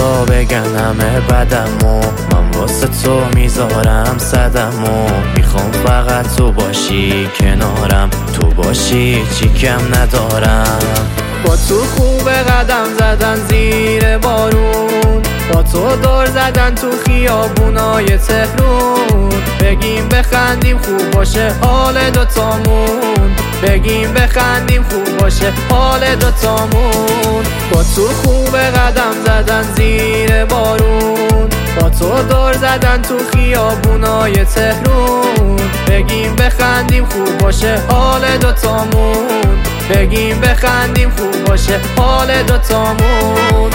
تا بگن همه بدمو، من واسه تو میذارم صدمو. میخوام فقط تو باشی کنارم، تو باشی چی کم ندارم. با تو خوب قدم زدن زیر بارون، با تو دور زدن تو خیابونای تهرون. بگیم بخندیم خوب باشه حال دوتامون، بگیم بخندیم خوب باشه حال دوتامون. با تو خوب قدم زدن زیر بارون، با تو دور زدن تو خیابونای تهرون. بگیم بخندیم خوب باشه حال دوتامون، بگیم بخندیم خوب باشه حال دوتامون.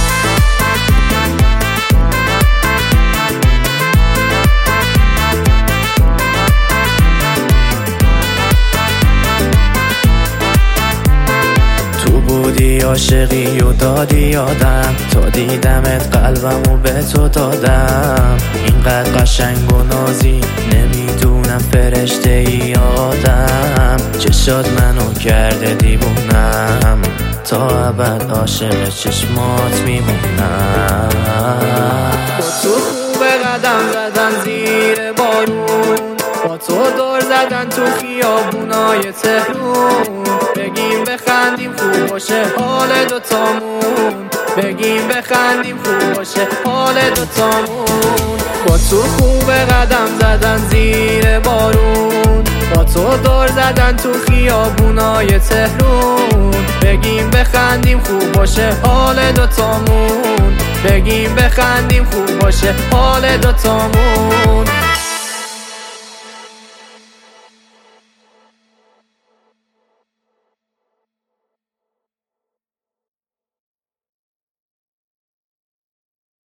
بودی عاشقی و دادی یادم، تا دیدمت قلبمو به تو دادم. اینقدر قشنگ و نازی نمیدونم فرشته ای آدم. چشات منو کرده دیوونم، تا ابد عاشق چشمات میمونم. با تو خوب قدم زدن زیر بارون، با تو دور زدن تو خیابونای تهرون. بگیم بخندیم خوب باشه حال دوتامون، بگیم بخندیم خوب باشه حال دوتامون. با تو خوب قدم زدن زیر بارون، با تو دور زدن تو خیابونای تهرون. بگیم بخندیم خوب باشه حال دوتامون، بگیم بخندیم خوب باشه حال دوتامون.